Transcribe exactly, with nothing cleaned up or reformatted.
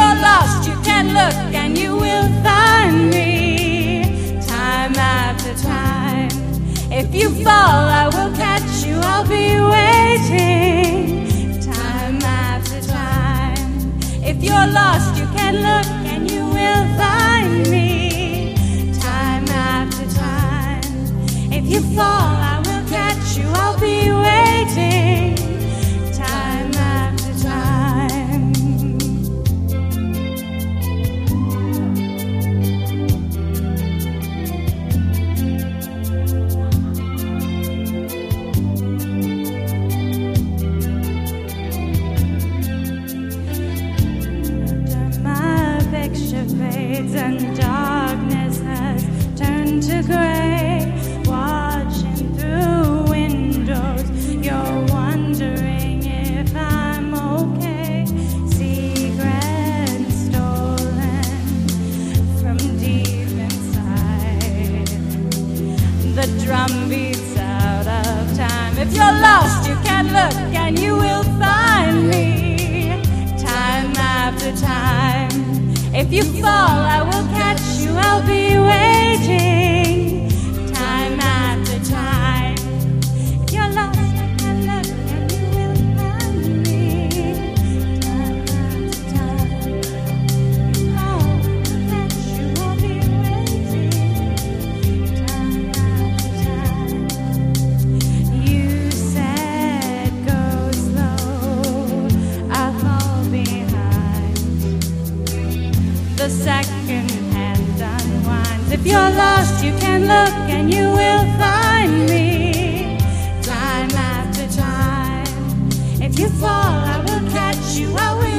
you're lost, you can look and you will find me, time after time. If you fall, I will catch you, I'll be waiting, time after time. If you're lost, you can look and you will find me, time after time. If you fall, I will catch you, I'll be waiting, time after time. My picture fades and darkness has turned to gray. Watching through windows, you're wondering if I'm okay. Secrets stolen from deep inside. The drum beats out of time. If you're lost, you can look and you will find me, time after time. If you fall, I will catch you, I'll be waiting, time after time. If you're lost, you can look and you will find me, time after time. If you fall, I'll catch you, I'll be waiting, time after time. You said go slow, I fall behind. The second hand unwinds. If you're lost, you can look and you will find me, time after time. If you fall, I will catch you, I will